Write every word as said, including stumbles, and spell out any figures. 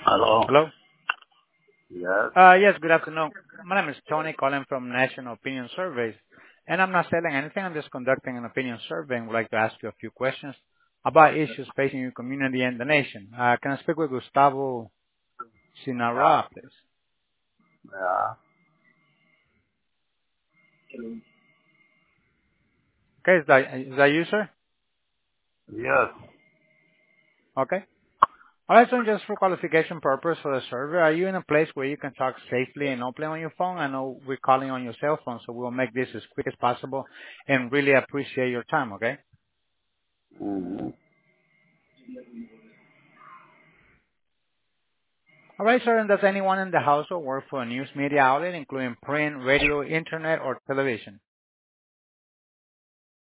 Hello. Hello? Yes. Uh, yes, good afternoon. My name is Tony calling from National Opinion Surveys, and I'm not selling anything. I'm just conducting an opinion survey and would like to ask you a few questions about issues facing your community and the nation. Uh, can I speak with Gustavo Yeah. Sinara, please? Yeah. Okay, is that, is that you, sir? Yes. Okay. All right, so just for qualification purpose for the survey, are you in a place where you can talk safely and openly on your phone? I know we're calling on your cell phone, so we'll make this as quick as possible and really appreciate your time, okay? Mm-hmm. All right, sir. And does anyone in the household work for a news media outlet, including print, radio, internet, or television?